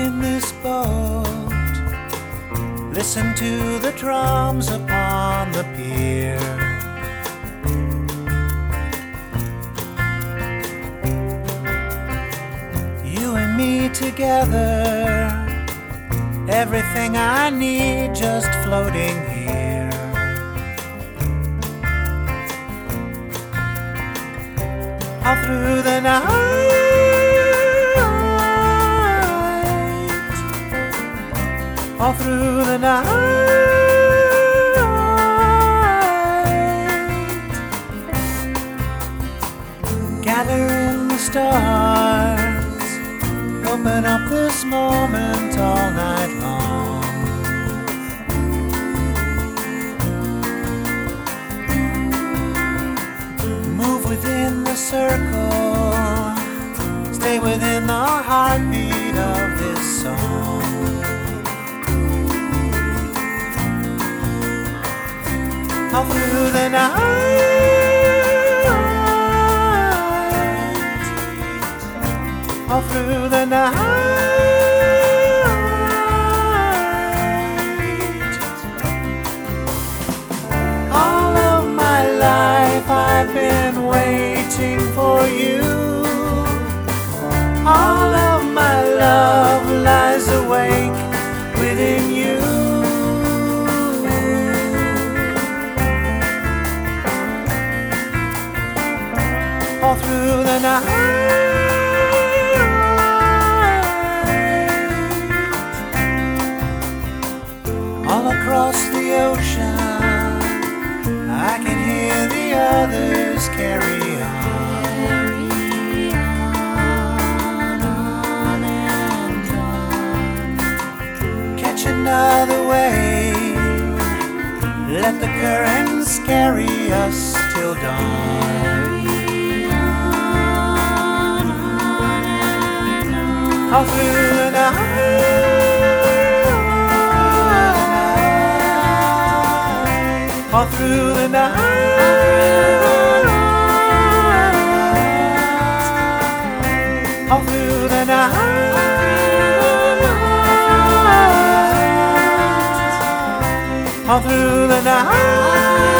in this boat, listen to the drums upon the pier. You and me together, everything I need just floating here. All through the night, all through the night, gather in the stars, open up this moment all night long. Move within the circle, stay within the heartbeat of this song. All through the night, all through the night, all of my life I've been waiting for you. All of my love lies awake within you. All through the night, all across the ocean, I can hear the others carry on. On and on. Catch another wave, let the currents carry us till dawn. All through the night, all through the night, all through the night, all through the night.